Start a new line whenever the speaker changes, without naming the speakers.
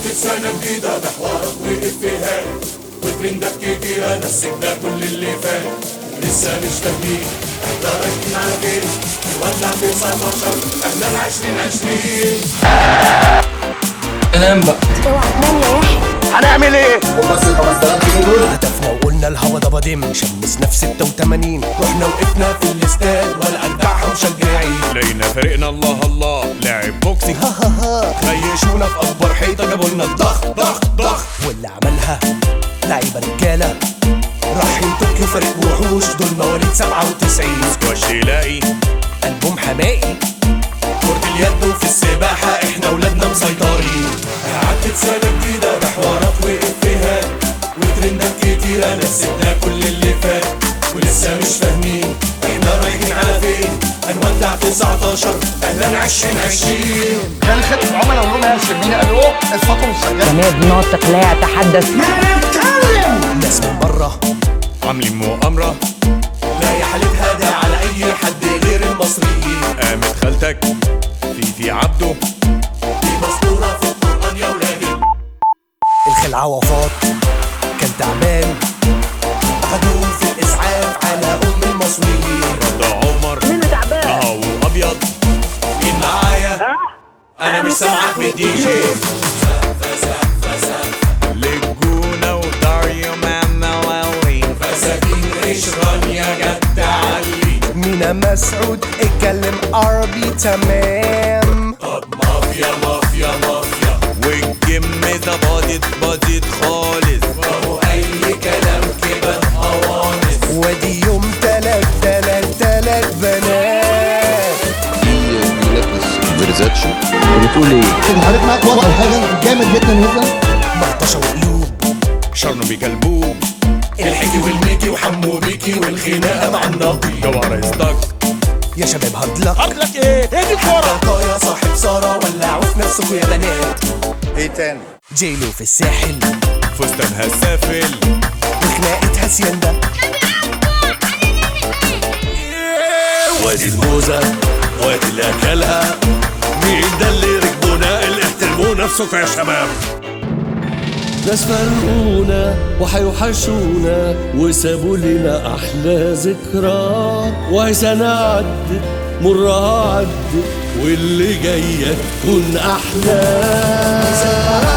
عدت سنة جديدة بحوارات وإفيهات وترندات كتيرة نسينا كل اللي فات لسه مش فاهمين احنا رايحين على فين نولع في 19 احنا ال 2020.
نام بقى.
اوعى تنام يا يحيى.
هنعمل ايه؟
وبس ال 5000 جنيه دول
هدفنا وقلنا الهوا ده بدم شمسنا في 86 رحنا وقفنا في الاستاد ولا اتباعها مشجعين
لقينا فريقنا الله الله لاعب بوكسي
خيشونا في اكبر حيطه جابوا لنا الضغط ضغط ضغط واللي عملها لعيبه رجاله رايحين طوكيو فريق وحوش دول مواليد 97
سكواش تلاقي
قلبهم حمائي كرة اليد وفي السباحة احنا ولادنا مسيطرين.
عدت سنة جديدة بحوارات وإفيهات وترندات كتيرة نسينا كل اللي فات ولسه مش فاهمين احنا رايحين على فين هنودع في 19 اهلا 2020.
كان خدمة العملاء ولونها يا شربيني الو الفاتورة مش شغالة.
جماد ناطق لا يتحدث.
ناس من بره
عاملين مؤامرة
لا حالتها ده على اي حد غير المصريين.
قامت خالتك في عبده
دي مسطورة في القرآن يا ولادي. الخلعة وفاط كان تعبان خدوه في الاسعاف على ام المصريين.
ده عمر
منه تعبان.
وابيض
مين معايا؟ انا مش سامعك من الدي جي.
للجونة وداريو مانويلي
فساتين قشران يا جد علي. مينا مسعود اتكلم عربي تمام. طب مافيا مافيا مافيا
والجيم ده باضت خالص
وهو اي كلام كده قوانص. ودي يوم تلات بنات.
فيرزاتشي
بتقول ايه؟ كده حضرتك معاك وضع حاجة جامد جدا جدا.
مغطشة وقلوب
شرنو بكلبوب
الحكي والميكي وحمو بيكي والخناقة مع النقي.
جوهر استك
يا شباب هدلك
ايه دي الكورة
يا صاحب سارة ولعوا في نفسكوا يا بنات.
ايه تاني؟
جيلو في الساحل
فستانها السافل
وخناقة هاسيندا.
وادي الموزة وادي اللي اكلها مين ده اللي ركبونا اللي احترموا نفسكم يا شباب.
ناس فرقونا وحيوحشونا وسابوا لنا احلى ذكرى وهي سنة عدت مرها عدت واللي جاية تكون احلى.